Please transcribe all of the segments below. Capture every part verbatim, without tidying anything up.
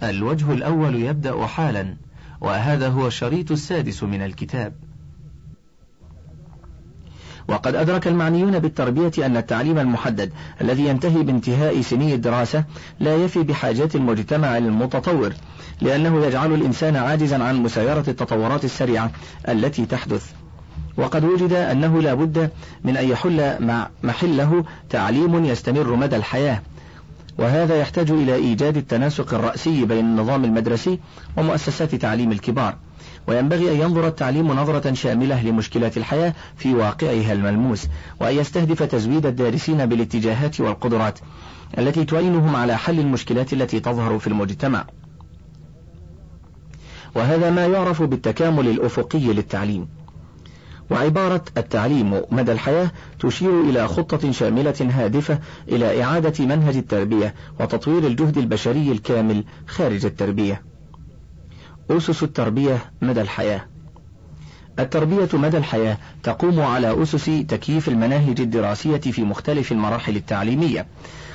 الوجه الأول يبدأ حالا، وهذا هو الشريط السادس من الكتاب. وقد أدرك المعنيون بالتربية أن التعليم المحدد الذي ينتهي بانتهاء سني الدراسة لا يفي بحاجات المجتمع المتطور، لأنه يجعل الإنسان عاجزا عن مسايرة التطورات السريعة التي تحدث. وقد وجد أنه لا بد من أن يحل مع محله تعليم يستمر مدى الحياة، وهذا يحتاج إلى إيجاد التناسق الرأسي بين النظام المدرسي ومؤسسات تعليم الكبار. وينبغي أن ينظر التعليم نظرة شاملة لمشكلات الحياة في واقعها الملموس، وأن يستهدف تزويد الدارسين بالاتجاهات والقدرات التي تعينهم على حل المشكلات التي تظهر في المجتمع. وهذا ما يعرف بالتكامل الأفقي للتعليم. وعبارة التعليم مدى الحياة تشير إلى خطة شاملة هادفة إلى إعادة منهج التربية وتطوير الجهد البشري الكامل خارج التربية. أسس التربية مدى الحياة. التربية مدى الحياة تقوم على أسس تكييف المناهج الدراسية في مختلف المراحل التعليمية،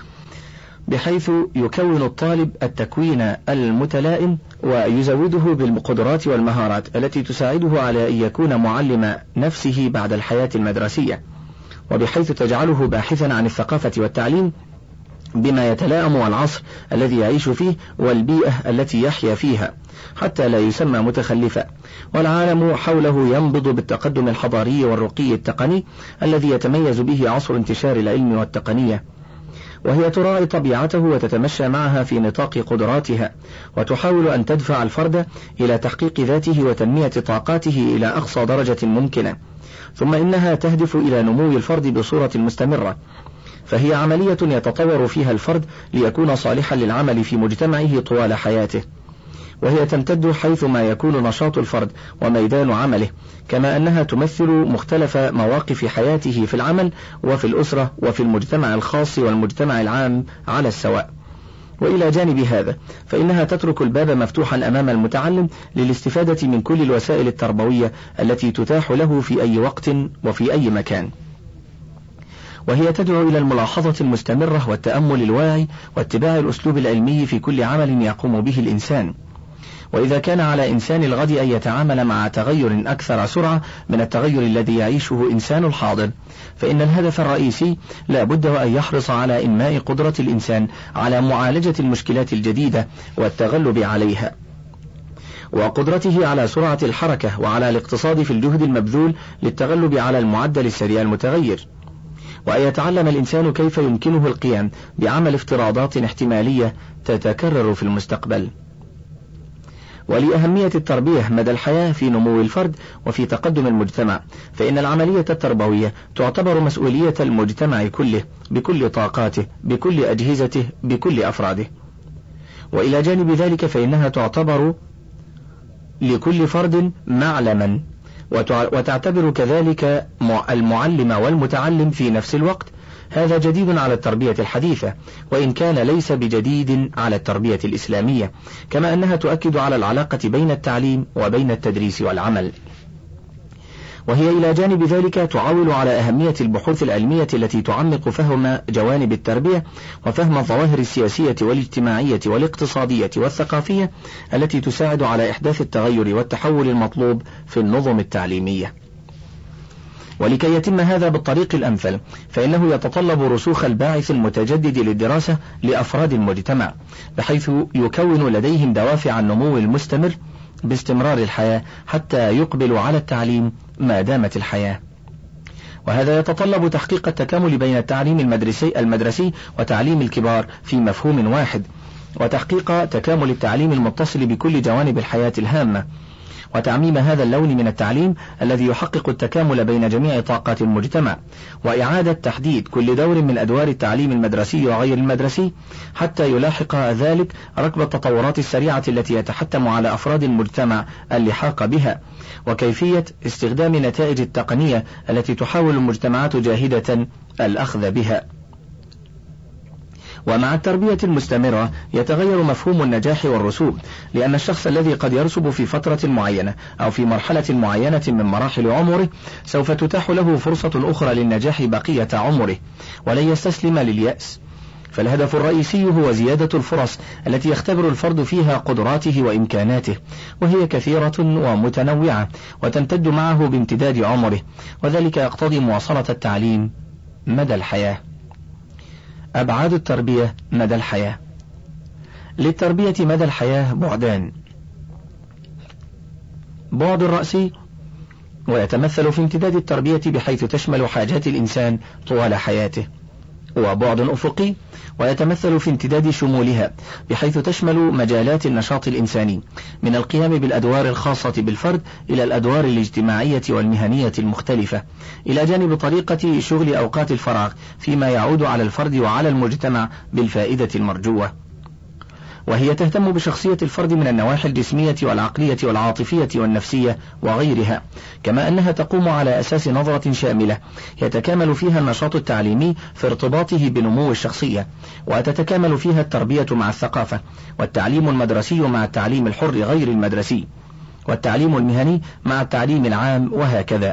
بحيث يكون الطالب التكوين المتلائم ويزوده بالقدرات والمهارات التي تساعده على أن يكون معلم نفسه بعد الحياة المدرسية، وبحيث تجعله باحثا عن الثقافة والتعليم بما يتلائم مع العصر الذي يعيش فيه والبيئة التي يحيا فيها، حتى لا يسمى متخلفا، والعالم حوله ينبض بالتقدم الحضاري والرقي التقني الذي يتميز به عصر انتشار العلم والتقنية. وهي تراعي طبيعته وتتمشى معها في نطاق قدراتها، وتحاول أن تدفع الفرد إلى تحقيق ذاته وتنمية طاقاته إلى أقصى درجة ممكنة. ثم إنها تهدف إلى نمو الفرد بصورة مستمرة، فهي عملية يتطور فيها الفرد ليكون صالحا للعمل في مجتمعه طوال حياته، وهي تمتد حيثما يكون نشاط الفرد وميدان عمله، كما أنها تمثل مختلف مواقف حياته في العمل وفي الأسرة وفي المجتمع الخاص والمجتمع العام على السواء. وإلى جانب هذا فإنها تترك الباب مفتوحا أمام المتعلم للاستفادة من كل الوسائل التربوية التي تتاح له في أي وقت وفي أي مكان. وهي تدعو إلى الملاحظة المستمرة والتأمل الواعي واتباع الأسلوب العلمي في كل عمل يقوم به الإنسان. وإذا كان على إنسان الغد أن يتعامل مع تغير أكثر سرعة من التغير الذي يعيشه إنسان الحاضر، فإن الهدف الرئيسي لا بد وأن يحرص على إنماء قدرة الإنسان على معالجة المشكلات الجديدة والتغلب عليها، وقدرته على سرعة الحركة وعلى الاقتصاد في الجهد المبذول للتغلب على المعدل السريع المتغير، وأن يتعلم الإنسان كيف يمكنه القيام بعمل افتراضات احتمالية تتكرر في المستقبل. ولأهمية التربية مدى الحياة في نمو الفرد وفي تقدم المجتمع، فإن العملية التربوية تعتبر مسؤولية المجتمع كله بكل طاقاته بكل أجهزته بكل أفراده. وإلى جانب ذلك فإنها تعتبر لكل فرد معلما، وتعتبر كذلك المعلم والمتعلم في نفس الوقت. هذا جديد على التربية الحديثة، وإن كان ليس بجديد على التربية الإسلامية، كما أنها تؤكد على العلاقة بين التعليم وبين التدريس والعمل. وهي إلى جانب ذلك تعول على أهمية البحوث العلمية التي تعمق فهم جوانب التربية وفهم الظواهر السياسية والاجتماعية والاقتصادية والثقافية التي تساعد على إحداث التغير والتحول المطلوب في النظم التعليمية. ولكي يتم هذا بالطريق الأمثل فإنه يتطلب رسوخ الباعث المتجدد للدراسة لأفراد المجتمع، بحيث يكون لديهم دوافع النمو المستمر باستمرار الحياة حتى يقبلوا على التعليم ما دامت الحياة. وهذا يتطلب تحقيق التكامل بين التعليم المدرسي, المدرسي وتعليم الكبار في مفهوم واحد، وتحقيق تكامل التعليم المتصل بكل جوانب الحياة الهامة، وتعميم هذا اللون من التعليم الذي يحقق التكامل بين جميع طاقات المجتمع، وإعادة تحديد كل دور من أدوار التعليم المدرسي وغير المدرسي حتى يلاحق ذلك ركب التطورات السريعة التي يتحتم على أفراد المجتمع اللحاق بها، وكيفية استخدام نتائج التقنية التي تحاول المجتمعات جاهدة الأخذ بها. ومع التربية المستمرة يتغير مفهوم النجاح والرسوب، لأن الشخص الذي قد يرسب في فترة معينة أو في مرحلة معينة من مراحل عمره سوف تتاح له فرصة أخرى للنجاح بقية عمره، ولن يستسلم لليأس. فالهدف الرئيسي هو زيادة الفرص التي يختبر الفرد فيها قدراته وإمكاناته، وهي كثيرة ومتنوعة وتمتد معه بامتداد عمره، وذلك يقتضي مواصلة التعليم مدى الحياة. أبعاد التربية مدى الحياة. للتربية مدى الحياة بعدان: بعد رأسي، ويتمثل في امتداد التربية بحيث تشمل حاجات الإنسان طوال حياته، وبعد أفقي، ويتمثل في امتداد شمولها بحيث تشمل مجالات النشاط الإنساني من القيام بالأدوار الخاصة بالفرد إلى الأدوار الاجتماعية والمهنية المختلفة، إلى جانب طريقة شغل أوقات الفراغ فيما يعود على الفرد وعلى المجتمع بالفائدة المرجوة. وهي تهتم بشخصية الفرد من النواحي الجسمية والعقلية والعاطفية والنفسية وغيرها، كما أنها تقوم على أساس نظرة شاملة يتكامل فيها النشاط التعليمي في ارتباطه بنمو الشخصية، وتتكامل فيها التربية مع الثقافة، والتعليم المدرسي مع التعليم الحر غير المدرسي، والتعليم المهني مع التعليم العام، وهكذا.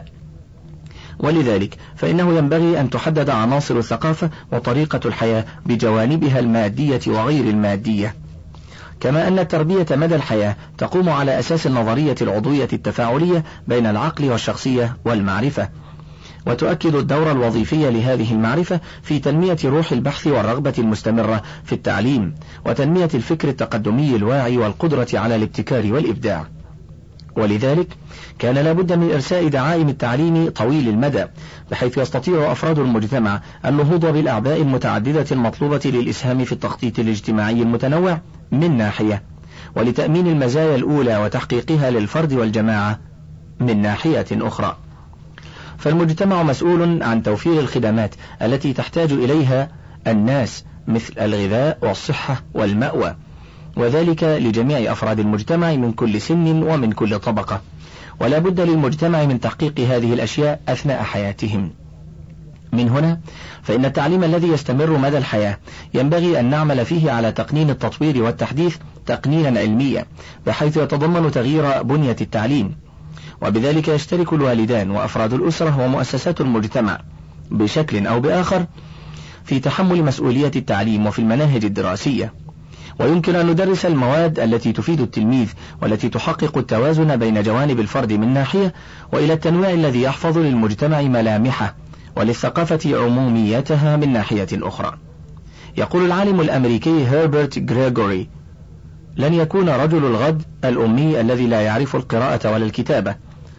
ولذلك فإنه ينبغي أن تحدد عناصر الثقافة وطريقة الحياة بجوانبها المادية وغير المادية، كما أن التربية مدى الحياة تقوم على أساس النظرية العضوية التفاعلية بين العقل والشخصية والمعرفة، وتؤكد الدور الوظيفي لهذه المعرفة في تنمية روح البحث والرغبة المستمرة في التعليم، وتنمية الفكر التقدمي الواعي والقدرة على الابتكار والإبداع. ولذلك كان لابد من إرساء دعائم التعليم طويل المدى، بحيث يستطيع أفراد المجتمع النهوض بالأعباء المتعددة المطلوبة للإسهام في التخطيط الاجتماعي المتنوع من ناحية، ولتأمين المزايا الأولى وتحقيقها للفرد والجماعة من ناحية أخرى. فالمجتمع مسؤول عن توفير الخدمات التي تحتاج إليها الناس، مثل الغذاء والصحة والمأوى، وذلك لجميع أفراد المجتمع من كل سن ومن كل طبقة، ولا بد للمجتمع من تحقيق هذه الأشياء أثناء حياتهم. من هنا فإن التعليم الذي يستمر مدى الحياة ينبغي أن نعمل فيه على تقنين التطوير والتحديث تقنينا علميا، بحيث يتضمن تغيير بنية التعليم، وبذلك يشترك الوالدان وأفراد الأسرة ومؤسسات المجتمع بشكل أو بآخر في تحمل مسؤولية التعليم وفي المناهج الدراسية. ويمكن أن ندرس المواد التي تفيد التلميذ والتي تحقق التوازن بين جوانب الفرد من ناحية، وإلى التنويع الذي يحفظ للمجتمع ملامحه وللثقافة عموميتها من ناحية أخرى. يقول العالم الأمريكي هيربرت غريغوري: لن يكون رجل الغد الأمي الذي لا يعرف القراءة ولا الكتابة،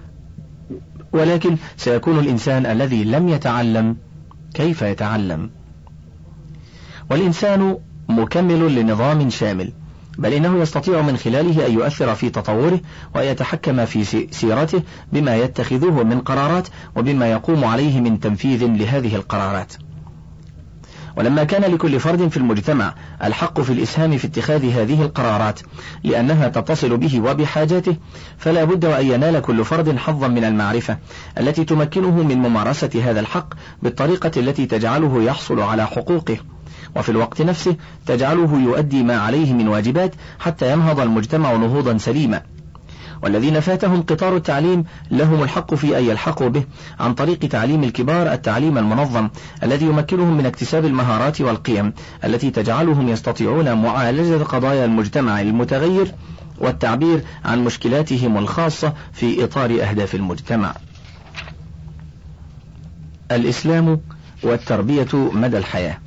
ولكن سيكون الإنسان الذي لم يتعلم كيف يتعلم. والإنسان مكمل لنظام شامل، بل إنه يستطيع من خلاله أن يؤثر في تطوره ويتحكم في سيرته بما يتخذه من قرارات وبما يقوم عليه من تنفيذ لهذه القرارات. ولما كان لكل فرد في المجتمع الحق في الإسهام في اتخاذ هذه القرارات لأنها تتصل به وبحاجاته، فلا بد وأن ينال كل فرد حظا من المعرفة التي تمكنه من ممارسة هذا الحق بالطريقة التي تجعله يحصل على حقوقه، وفي الوقت نفسه تجعله يؤدي ما عليه من واجبات حتى ينهض المجتمع نهوضا سليما. والذين فاتهم قطار التعليم لهم الحق في أن يلحقوا به عن طريق تعليم الكبار التعليم المنظم الذي يمكنهم من اكتساب المهارات والقيم التي تجعلهم يستطيعون معالجة قضايا المجتمع المتغير والتعبير عن مشكلاتهم الخاصة في إطار أهداف المجتمع. الإسلام والتربية مدى الحياة.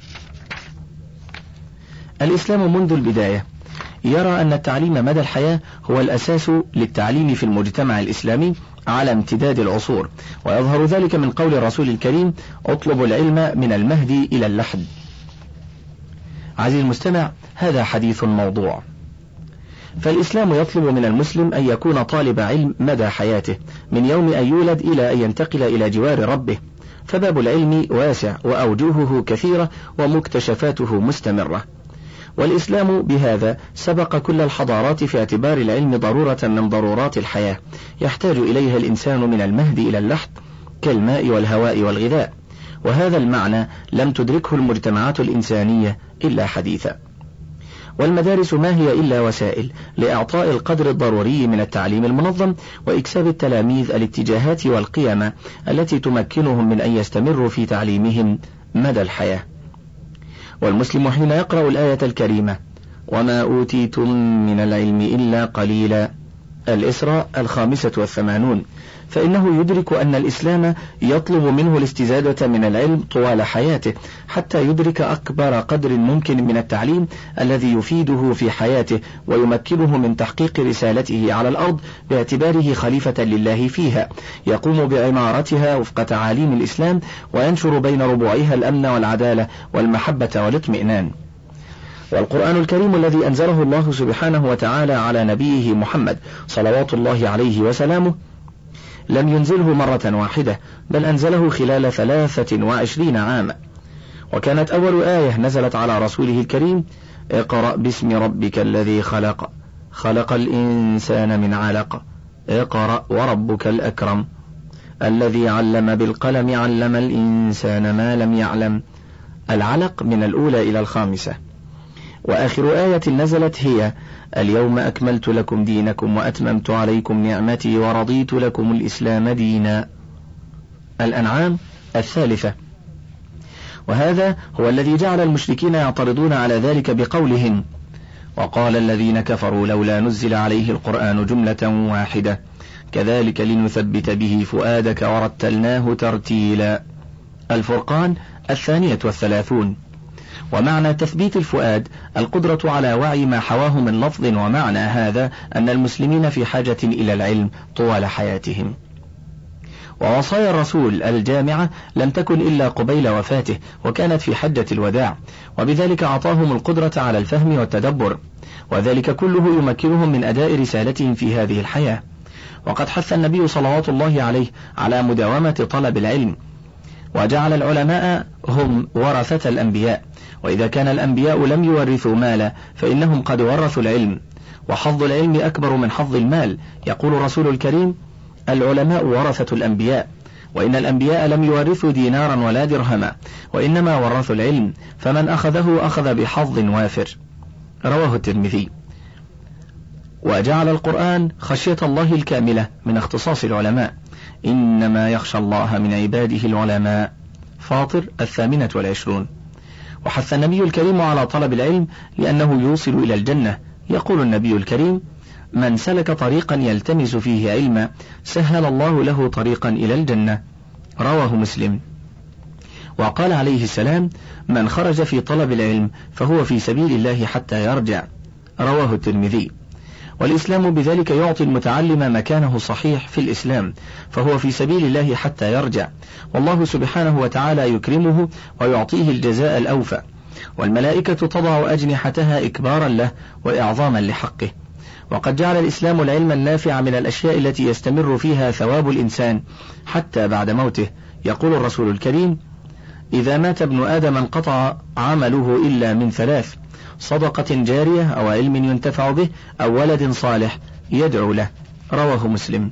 الإسلام منذ البداية يرى أن التعليم مدى الحياة هو الأساس للتعليم في المجتمع الإسلامي على امتداد العصور، ويظهر ذلك من قول الرسول الكريم: اطلبوا العلم من المهدي إلى اللحد. عزيزي المستمع، هذا حديث موضوع، فالإسلام يطلب من المسلم أن يكون طالب علم مدى حياته من يوم أن يولد إلى أن ينتقل إلى جوار ربه، فباب العلم واسع وأوجهه كثيرة ومكتشفاته مستمرة. والإسلام بهذا سبق كل الحضارات في اعتبار العلم ضرورة من ضرورات الحياة يحتاج إليها الإنسان من المهد إلى اللحد كالماء والهواء والغذاء، وهذا المعنى لم تدركه المجتمعات الإنسانية إلا حديثا. والمدارس ما هي إلا وسائل لإعطاء القدر الضروري من التعليم المنظم وإكساب التلاميذ الاتجاهات والقيم التي تمكنهم من أن يستمروا في تعليمهم مدى الحياة. والمسلم حين يقرأ الآية الكريمة وما أوتيتم من العلم إلا قليلا، الإسراء الخامسة والثمانون، فإنه يدرك أن الإسلام يطلب منه الاستزادة من العلم طوال حياته حتى يدرك أكبر قدر ممكن من التعليم الذي يفيده في حياته ويمكنه من تحقيق رسالته على الأرض باعتباره خليفة لله فيها، يقوم بعمارتها وفق تعاليم الإسلام وينشر بين ربوعها الأمن والعدالة والمحبة والاطمئنان. والقرآن الكريم الذي أنزله الله سبحانه وتعالى على نبيه محمد صلوات الله عليه وسلامه لم ينزله مرة واحدة، بل أنزله خلال ثلاثة وعشرين عاما. وكانت أول آية نزلت على رسوله الكريم اقرأ باسم ربك الذي خلق خلق الإنسان من علق اقرأ وربك الأكرم الذي علم بالقلم علم الإنسان ما لم يعلم، العلق من الأولى إلى الخامسة. وآخر آية نزلت هي اليوم أكملت لكم دينكم وأتممت عليكم نعمتي ورضيت لكم الإسلام دينا، الأنعام الثالثة. وهذا هو الذي جعل المشركين يعترضون على ذلك بقولهم وقال الذين كفروا لولا نزل عليه القرآن جملة واحدة كذلك لنثبت به فؤادك ورتلناه ترتيلا، الفرقان الثانية والثلاثون. ومعنى تثبيت الفؤاد القدرة على وعي ما حواه من لفظ، ومعنى هذا أن المسلمين في حاجة إلى العلم طوال حياتهم. ووصايا الرسول الجامعة لم تكن إلا قبيل وفاته، وكانت في حجة الوداع، وبذلك أعطاهم القدرة على الفهم والتدبر، وذلك كله يمكنهم من أداء رسالتهم في هذه الحياة. وقد حث النبي صلوات الله عليه على مداومة طلب العلم، وجعل العلماء هم ورثة الأنبياء، وإذا كان الأنبياء لم يورثوا مالا فإنهم قد ورثوا العلم، وحظ العلم أكبر من حظ المال. يقول الرسول الكريم العلماء ورثة الأنبياء، وإن الأنبياء لم يورثوا دينارا ولا درهما، وإنما ورثوا العلم، فمن أخذه أخذ بحظ وافر، رواه الترمذي. وجعل القرآن خشية الله الكاملة من اختصاص العلماء، إنما يخشى الله من عباده العلماء، فاطر الثامنة والعشرون. وحث النبي الكريم على طلب العلم لأنه يوصل إلى الجنة. يقول النبي الكريم من سلك طريقا يلتمس فيه علما سهل الله له طريقا إلى الجنة، رواه مسلم. وقال عليه السلام من خرج في طلب العلم فهو في سبيل الله حتى يرجع، رواه الترمذي. والإسلام بذلك يعطي المتعلم مكانه الصحيح في الإسلام، فهو في سبيل الله حتى يرجع، والله سبحانه وتعالى يكرمه ويعطيه الجزاء الأوفى، والملائكة تضع أجنحتها إكبارا له وإعظاما لحقه. وقد جعل الإسلام العلم النافع من الأشياء التي يستمر فيها ثواب الإنسان حتى بعد موته. يقول الرسول الكريم إذا مات ابن آدم انقطع عمله إلا من ثلاث: صدقة جارية أو علم ينتفع به أو ولد صالح يدعو له، رواه مسلم.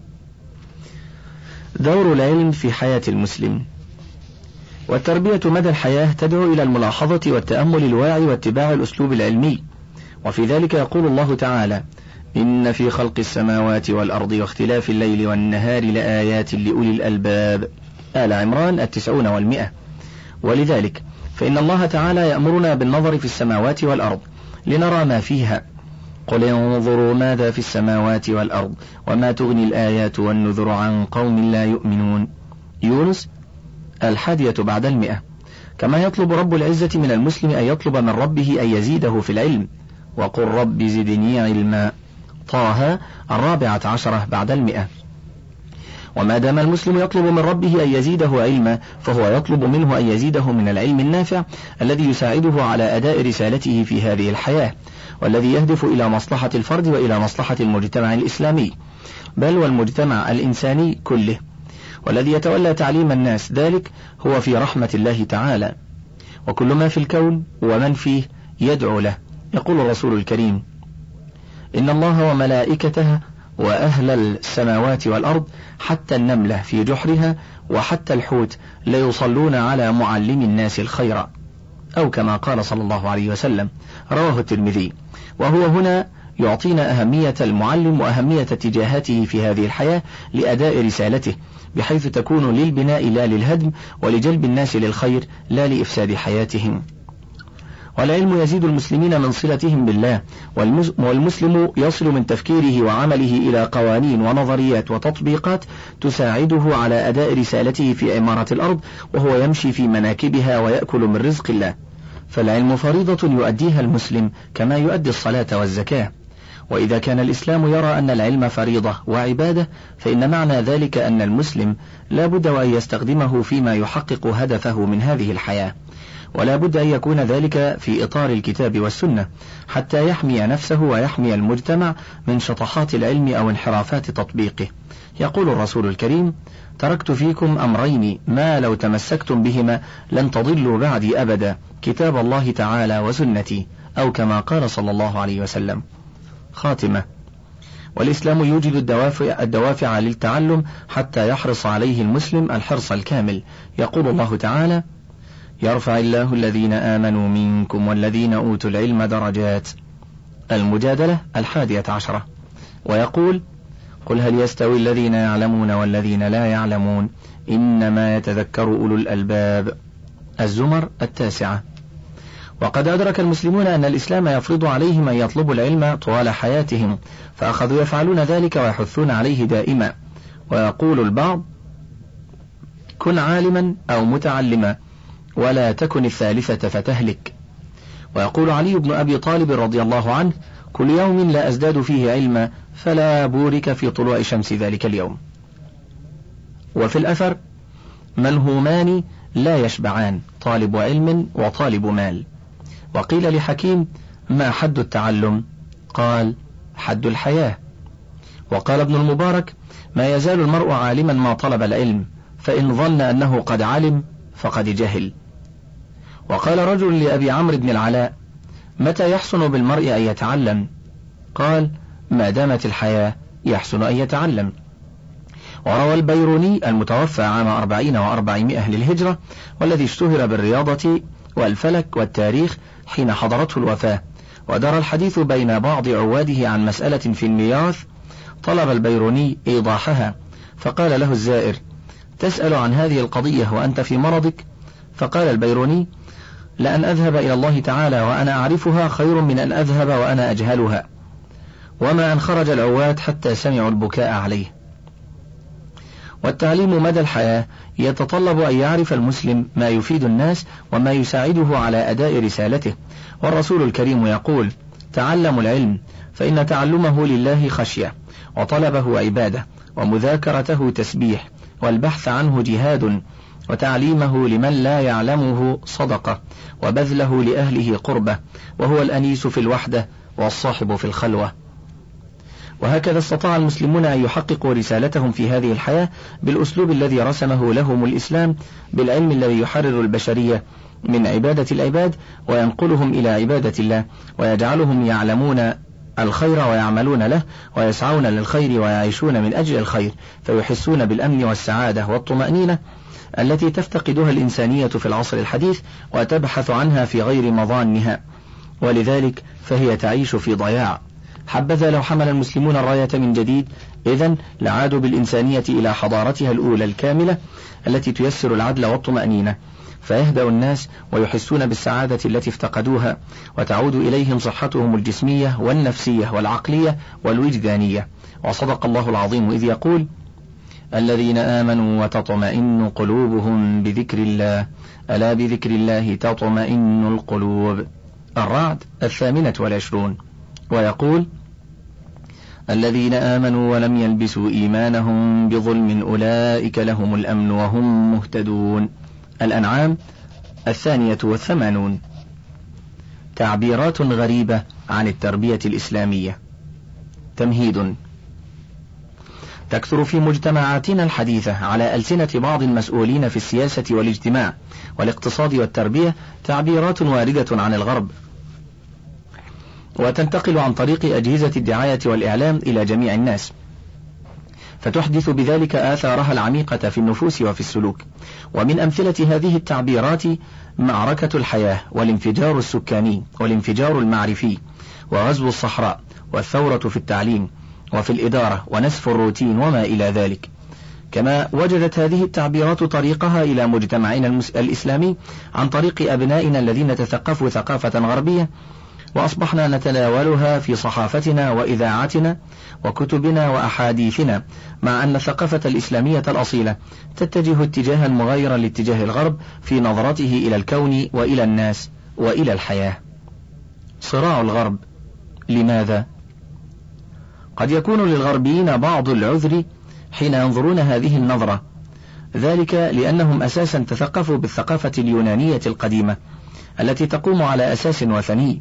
دور العلم في حياة المسلم. والتربية مدى الحياة تدعو إلى الملاحظة والتأمل الواعي واتباع الأسلوب العلمي، وفي ذلك يقول الله تعالى إن في خلق السماوات والأرض واختلاف الليل والنهار لآيات لأولي الألباب، آل عمران التسعون والمئة. ولذلك فإن الله تعالى يأمرنا بالنظر في السماوات والأرض لنرى ما فيها، قل انظروا ماذا في السماوات والأرض وما تغني الآيات والنذر عن قوم لا يؤمنون، يونس الحادية بعد المئة. كما يطلب رب العزة من المسلم أن يطلب من ربه أن يزيده في العلم، وقل رب زدني علما، طه الرابعة عشرة بعد المئة. وما دام المسلم يطلب من ربه أن يزيده علما فهو يطلب منه أن يزيده من العلم النافع الذي يساعده على أداء رسالته في هذه الحياة، والذي يهدف إلى مصلحة الفرد وإلى مصلحة المجتمع الإسلامي، بل والمجتمع الإنساني كله. والذي يتولى تعليم الناس ذلك هو في رحمة الله تعالى، وكل ما في الكون ومن فيه يدعو له. يقول الرسول الكريم إن الله وملائكته وأهل السماوات والأرض حتى النملة في جحرها وحتى الحوت ليصلون على معلم الناس الخير، أو كما قال صلى الله عليه وسلم، رواه الترمذي. وهو هنا يعطينا أهمية المعلم وأهمية اتجاهاته في هذه الحياة لأداء رسالته، بحيث تكون للبناء لا للهدم، ولجلب الناس للخير لا لإفساد حياتهم. والعلم يزيد المسلمين من صلتهم بالله، والمسلم يصل من تفكيره وعمله إلى قوانين ونظريات وتطبيقات تساعده على أداء رسالته في عمارة الأرض، وهو يمشي في مناكبها ويأكل من رزق الله. فالعلم فريضة يؤديها المسلم كما يؤدي الصلاة والزكاة. وإذا كان الإسلام يرى أن العلم فريضة وعبادة، فإن معنى ذلك أن المسلم لا بد وأن يستخدمه فيما يحقق هدفه من هذه الحياة، ولا بد أن يكون ذلك في إطار الكتاب والسنة، حتى يحمي نفسه ويحمي المجتمع من شطحات العلم أو انحرافات تطبيقه. يقول الرسول الكريم: تركت فيكم أمرين ما لو تمسكتم بهما لن تضلوا بعدي أبدا، كتاب الله تعالى وسنتي، أو كما قال صلى الله عليه وسلم. خاتمة. والإسلام يوجد الدوافع, الدوافع للتعلم حتى يحرص عليه المسلم الحرص الكامل. يقول الله تعالى: يرفع الله الذين آمنوا منكم والذين أوتوا العلم درجات. المجادلة الحادية عشرة. ويقول: قل هل يستوي الذين يعلمون والذين لا يعلمون إنما يتذكر أولو الألباب. الزمر التاسعة. وقد أدرك المسلمون أن الإسلام يفرض عليهم أن يطلبوا العلم طوال حياتهم، فأخذوا يفعلون ذلك ويحثون عليه دائما. ويقول البعض: كن عالما أو متعلما ولا تكن الثالثة فتهلك. ويقول علي بن أبي طالب رضي الله عنه: كل يوم لا أزداد فيه علما فلا بورك في طلوع شمس ذلك اليوم. وفي الأثر: ملهومان لا يشبعان، طالب علم وطالب مال. وقيل لحكيم: ما حد التعلم؟ قال: حد الحياة. وقال ابن المبارك: ما يزال المرء عالما ما طلب العلم، فإن ظن أنه قد علم فقد جهل. وقال رجل لأبي عمرو بن العلاء: متى يحسن بالمرء أن يتعلم؟ قال: ما دامت الحياة يحسن أن يتعلم. وروى البيروني المتوفى عام أربعين وأربعمائة للهجرة، والذي اشتهر بالرياضة والفلك والتاريخ حين حضرته الوفاة، ودار الحديث بين بعض عواده عن مسألة في الميراث، طلب البيروني إيضاحها، فقال له الزائر: تسأل عن هذه القضية وأنت في مرضك؟ فقال البيروني: لأن أذهب إلى الله تعالى وأنا أعرفها خير من أن أذهب وأنا أجهلها. وما أن خرج العواد حتى سمعوا البكاء عليه. والتعليم مدى الحياة يتطلب أن يعرف المسلم ما يفيد الناس وما يساعده على أداء رسالته. والرسول الكريم يقول: تعلموا العلم فإن تعلمه لله خشية، وطلبه عبادة، ومذاكرته تسبيح، والبحث عنه جهاد، وتعليمه لمن لا يعلمه صدقة، وبذله لأهله قربة، وهو الأنيس في الوحدة والصاحب في الخلوة. وهكذا استطاع المسلمون أن يحققوا رسالتهم في هذه الحياة بالأسلوب الذي رسمه لهم الإسلام، بالعلم الذي يحرر البشرية من عبادة العباد وينقلهم إلى عبادة الله، ويجعلهم يعلمون الخير ويعملون له، ويسعون للخير ويعيشون من أجل الخير، فيحسون بالأمن والسعادة والطمأنينة التي تفتقدها الإنسانية في العصر الحديث وتبحث عنها في غير مظانها، ولذلك فهي تعيش في ضياع. حبذا لو حمل المسلمون الراية من جديد، إذن لعادوا بالإنسانية إلى حضارتها الأولى الكاملة التي تيسر العدل والطمأنينة، فيهدأ الناس ويحسون بالسعادة التي افتقدوها، وتعود إليهم صحتهم الجسمية والنفسية والعقلية والوجدانية. وصدق الله العظيم إذ يقول: الذين آمنوا وتطمئن قلوبهم بذكر الله، ألا بذكر الله تطمئن القلوب. الرعد الثامنة والعشرون. ويقول: الذين آمنوا ولم يلبسوا إيمانهم بظلم أولئك لهم الأمن وهم مهتدون. الأنعام الثانية والثمانون. تعبيرات غريبة عن التربية الإسلامية. تمهيد. تكثر في مجتمعاتنا الحديثة على ألسنة بعض المسؤولين في السياسة والاجتماع والاقتصاد والتربية تعبيرات واردة عن الغرب، وتنتقل عن طريق أجهزة الدعاية والإعلام إلى جميع الناس، فتحدث بذلك آثارها العميقة في النفوس وفي السلوك. ومن أمثلة هذه التعبيرات معركة الحياة، والانفجار السكاني، والانفجار المعرفي، وغزو الصحراء، والثورة في التعليم وفي الإدارة، ونسف الروتين، وما إلى ذلك. كما وجدت هذه التعبيرات طريقها إلى مجتمعنا الإسلامي عن طريق أبنائنا الذين تثقفوا ثقافة غربية، وأصبحنا نتناولها في صحافتنا وإذاعتنا وكتبنا وأحاديثنا، مع أن الثقافة الإسلامية الأصيلة تتجه اتجاها مغايرا لاتجاه الغرب في نظرته إلى الكون وإلى الناس وإلى الحياة. صراع الغرب، لماذا؟ قد يكون للغربيين بعض العذر حين ينظرون هذه النظرة، ذلك لأنهم أساسا تثقفوا بالثقافة اليونانية القديمة التي تقوم على أساس وثني،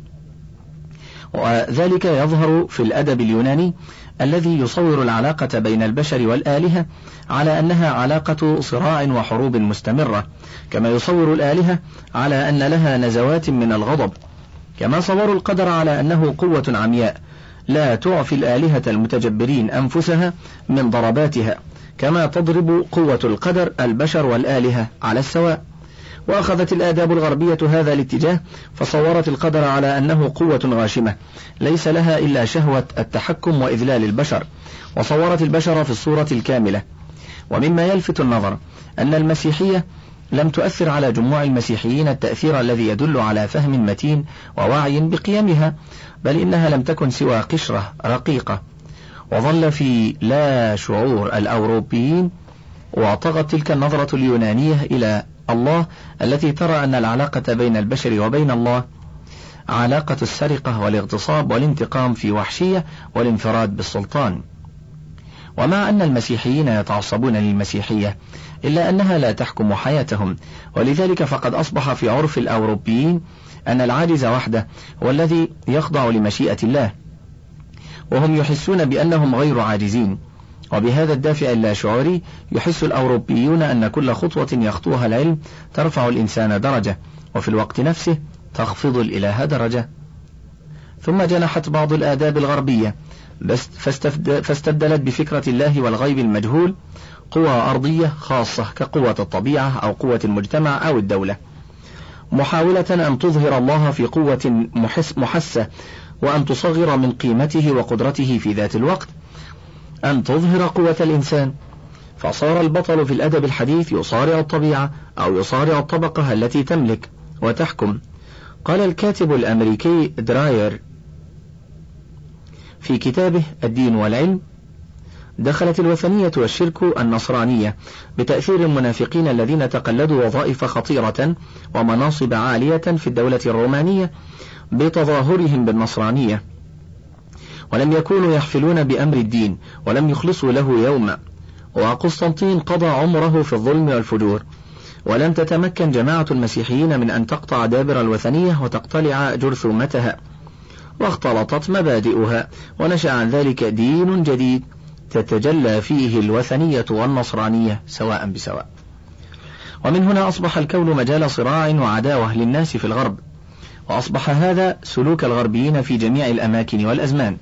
وذلك يظهر في الأدب اليوناني الذي يصور العلاقة بين البشر والآلهة على أنها علاقة صراع وحروب مستمرة، كما يصور الآلهة على أن لها نزوات من الغضب، كما صوروا القدر على أنه قوة عمياء لا تعفي الآلهة المتجبرين أنفسها من ضرباتها، كما تضرب قوة القدر البشر والآلهة على السواء. وأخذت الآداب الغربية هذا الاتجاه، فصورت القدر على أنه قوة غاشمة ليس لها إلا شهوة التحكم وإذلال البشر، وصورت البشر في الصورة الكاملة. ومما يلفت النظر أن المسيحية لم تؤثر على جموع المسيحيين التأثير الذي يدل على فهم متين ووعي بقيمها، بل إنها لم تكن سوى قشرة رقيقة، وظل في لا شعور الأوروبيين، وطغت تلك النظرة اليونانية إلى الله التي ترى أن العلاقة بين البشر وبين الله علاقة السرقة والاغتصاب والانتقام في وحشية والانفراد بالسلطان. ومع أن المسيحيين يتعصبون للمسيحية إلا أنها لا تحكم حياتهم، ولذلك فقد أصبح في عرف الأوروبيين أن العاجز وحده هو الذي يخضع لمشيئة الله، وهم يحسون بأنهم غير عاجزين. وبهذا الدافع اللاشعوري يحس الأوروبيون أن كل خطوة يخطوها العلم ترفع الإنسان درجة، وفي الوقت نفسه تخفض الإله درجة. ثم جنحت بعض الآداب الغربية فاستبدلت بفكرة الله والغيب المجهول قوى أرضية خاصة كقوة الطبيعة أو قوة المجتمع أو الدولة، محاولة أن تظهر الله في قوة محس محسة، وأن تصغر من قيمته وقدرته في ذات الوقت أن تظهر قوة الإنسان. فصار البطل في الأدب الحديث يصارع الطبيعة أو يصارع الطبقة التي تملك وتحكم. قال الكاتب الأمريكي دراير في كتابه الدين والعلم: دخلت الوثنية والشرك النصرانية بتأثير المنافقين الذين تقلدوا وظائف خطيرة ومناصب عالية في الدولة الرومانية بتظاهرهم بالنصرانية، ولم يكونوا يحفلون بأمر الدين ولم يخلصوا له يوما. وقسطنطين قضى عمره في الظلم والفجور، ولم تتمكن جماعة المسيحيين من أن تقطع دابر الوثنية وتقتلع جرثومتها، واختلطت مبادئها، ونشأ عن ذلك دين جديد تتجلى فيه الوثنية والنصرانية سواء بسواء. ومن هنا أصبح الكون مجال صراع وعداوة للناس في الغرب، وأصبح هذا سلوك الغربيين في جميع الأماكن والأزمان.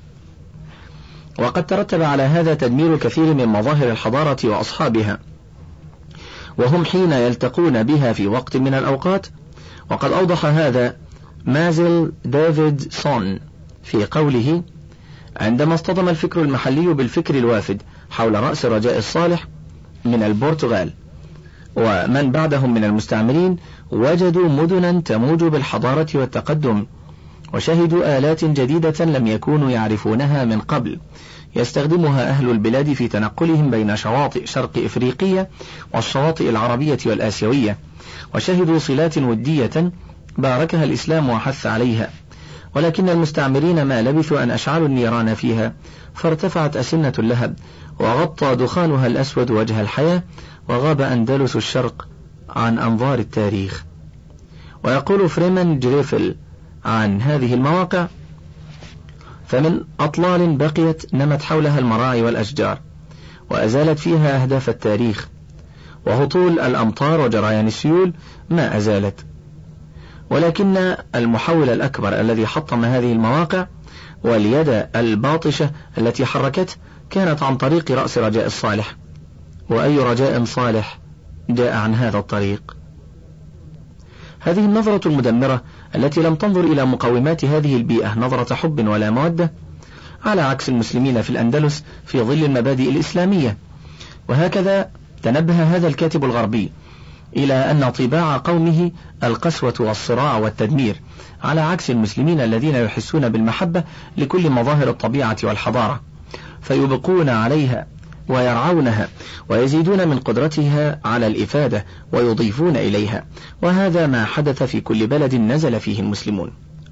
وقد ترتب على هذا تدمير كثير من مظاهر الحضارة وأصحابها، وهم حين يلتقون بها في وقت من الأوقات. وقد أوضح هذا مازل دافيدسون في قوله: عندما اصطدم الفكر المحلي بالفكر الوافد حول رأس رجاء الصالح من البرتغال ومن بعدهم من المستعمرين، وجدوا مدنا تموج بالحضارة والتقدم، وشهدوا آلات جديدة لم يكونوا يعرفونها من قبل يستخدمها أهل البلاد في تنقلهم بين شواطئ شرق إفريقيا والشواطئ العربية والآسيوية، وشهدوا صلات ودية باركها الإسلام وحث عليها. ولكن المستعمرين ما لبثوا أن أشعلوا النيران فيها، فارتفعت أسنة اللهب وغطى دخانها الأسود وجه الحياة، وغاب أندلس الشرق عن أنظار التاريخ. ويقول فريمان جريفل عن هذه المواقع: فمن أطلال بقيت نمت حولها المراعي والأشجار، وأزالت فيها أهداف التاريخ، وهطول الأمطار وجريان السيول ما أزالت. ولكن المحول الأكبر الذي حطم هذه المواقع واليد الباطشة التي حركته كانت عن طريق رأس رجاء الصالح. وأي رجاء صالح جاء عن هذا الطريق؟ هذه النظرة المدمرة التي لم تنظر إلى مقومات هذه البيئة نظرة حب ولا مودة، على عكس المسلمين في الأندلس في ظل المبادئ الإسلامية، وهكذا تنبه هذا الكاتب الغربي إلى أن طباع قومه القسوة والصراع والتدمير، على عكس المسلمين الذين يحسون بالمحبة لكل مظاهر الطبيعة والحضارة، فيبقون عليها ويرعونها ويزيدون من قدرتها على الإفادة ويضيفون إليها، وهذا ما حدث في كل بلد نزل فيه المسلمون.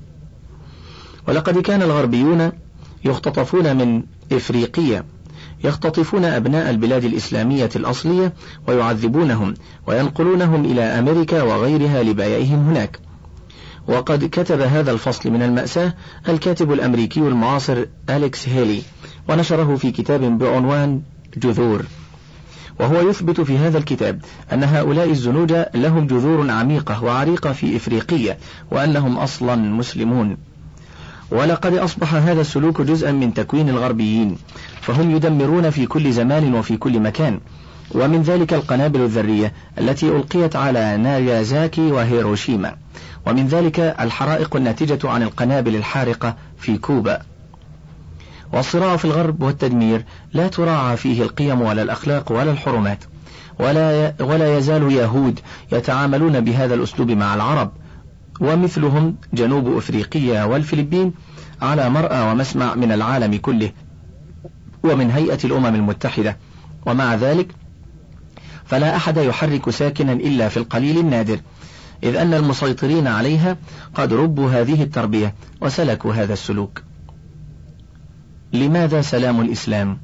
ولقد كان الغربيون يختطفون من إفريقيا، يختطفون أبناء البلاد الإسلامية الأصلية ويعذبونهم وينقلونهم إلى أمريكا وغيرها لبيعهم هناك. وقد كتب هذا الفصل من المأساة الكاتب الأمريكي المعاصر أليكس هيلي، ونشره في كتاب بعنوان جذور، وهو يثبت في هذا الكتاب أن هؤلاء الزنوج لهم جذور عميقة وعريقة في إفريقيا، وأنهم أصلا مسلمون. ولقد أصبح هذا السلوك جزءا من تكوين الغربيين، فهم يدمرون في كل زمان وفي كل مكان، ومن ذلك القنابل الذرية التي ألقيت على ناجازاكي وهيروشيما، ومن ذلك الحرائق الناتجة عن القنابل الحارقة في كوبا. والصراع في الغرب والتدمير لا تراعى فيه القيم ولا الأخلاق ولا الحرمات، ولا ولا يزال يهود يتعاملون بهذا الأسلوب مع العرب، ومثلهم جنوب أفريقيا والفلبين على مرأى ومسمع من العالم كله ومن هيئة الأمم المتحدة. ومع ذلك فلا أحد يحرك ساكنا إلا في القليل النادر، إذ أن المسيطرين عليها قد ربوا هذه التربية وسلكوا هذا السلوك. لماذا سلام الإسلام؟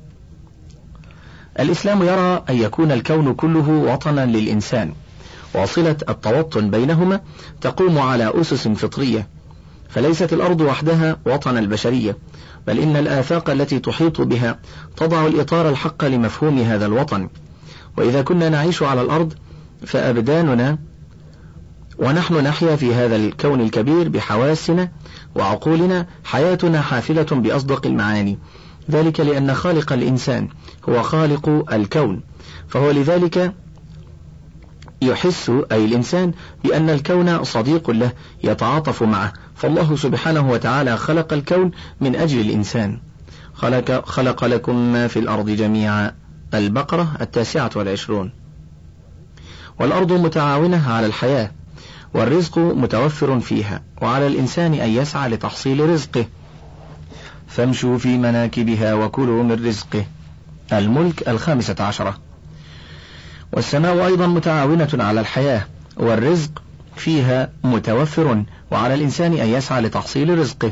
الإسلام يرى أن يكون الكون كله وطنا للإنسان، وصلة التوطن بينهما تقوم على أسس فطرية، فليست الأرض وحدها وطن البشرية، بل إن الآفاق التي تحيط بها تضع الإطار الحق لمفهوم هذا الوطن. وإذا كنا نعيش على الأرض فأبداننا ونحن نحيا في هذا الكون الكبير بحواسنا وعقولنا حياتنا حافلة بأصدق المعاني، ذلك لأن خالق الإنسان هو خالق الكون، فهو لذلك يحس أي الإنسان بأن الكون صديق له يتعاطف معه، فالله سبحانه وتعالى خلق الكون من أجل الإنسان. خلق, خلق لكم ما في الأرض جميعا، البقرة التاسعة والعشرون. والأرض متعاونة على الحياة، والرزق متوفر فيها، وعلى الإنسان أن يسعى لتحصيل رزقه، فامشوا في مناكبها وكلوا من رزقه، الملك الخامسة عشرة. والسماء أيضا متعاونة على الحياة، والرزق فيها متوفر، وعلى الإنسان أن يسعى لتحصيل رزقه.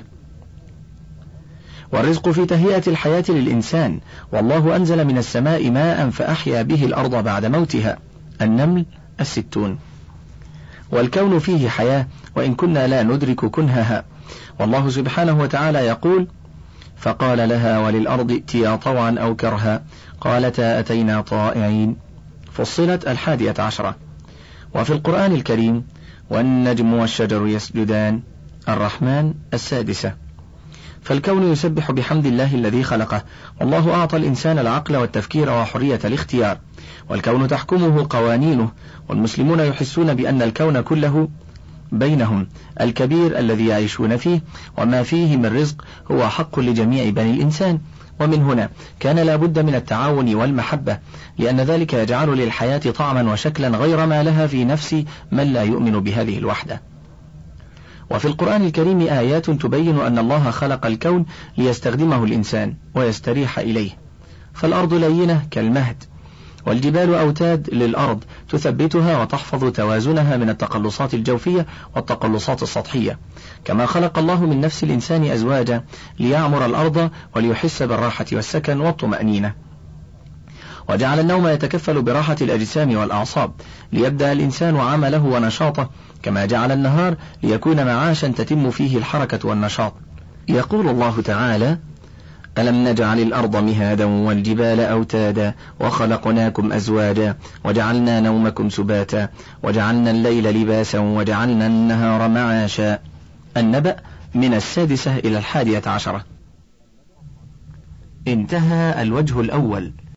والرزق في تهيئة الحياة للإنسان، والله أنزل من السماء ماء فأحيا به الأرض بعد موتها، النمل الستون. والكون فيه حياة وإن كنا لا ندرك كنهها، والله سبحانه وتعالى يقول: فقال لها وللأرض ائتيا طوعا أو كرها قالتا أتينا طائعين، فصلت الحادية عشرة. وفي القرآن الكريم: والنجم والشجر يسجدان، الرحمن السادسة. فالكون يسبح بحمد الله الذي خلقه، والله أعطى الإنسان العقل والتفكير وحرية الاختيار، والكون تحكمه قوانينه، والمسلمون يحسون بأن الكون كله بينهم الكبير الذي يعيشون فيه وما فيه من رزق هو حق لجميع بني الإنسان. ومن هنا كان لا بد من التعاون والمحبة، لأن ذلك يجعل للحياة طعما وشكلا غير ما لها في نفس من لا يؤمن بهذه الوحدة. وفي القرآن الكريم آيات تبين أن الله خلق الكون ليستخدمه الإنسان ويستريح إليه، فالأرض لينة كالمهد، والجبال أوتاد للأرض تثبتها وتحفظ توازنها من التقلصات الجوفية والتقلصات السطحية، كما خلق الله من نفس الإنسان أزواجا ليعمر الأرض وليحس بالراحة والسكن والطمأنينة، وجعل النوم يتكفل براحة الأجسام والأعصاب ليبدأ الإنسان عمله ونشاطه، كما جعل النهار ليكون معاشا تتم فيه الحركة والنشاط. يقول الله تعالى: ألم نجعل الأرض مهادا والجبال أوتادا وخلقناكم أزواجا وجعلنا نومكم سباتا وجعلنا الليل لباسا وجعلنا النهار معاشا، النبأ من السادسة إلى الحادية عشرة. انتهى الوجه الأول.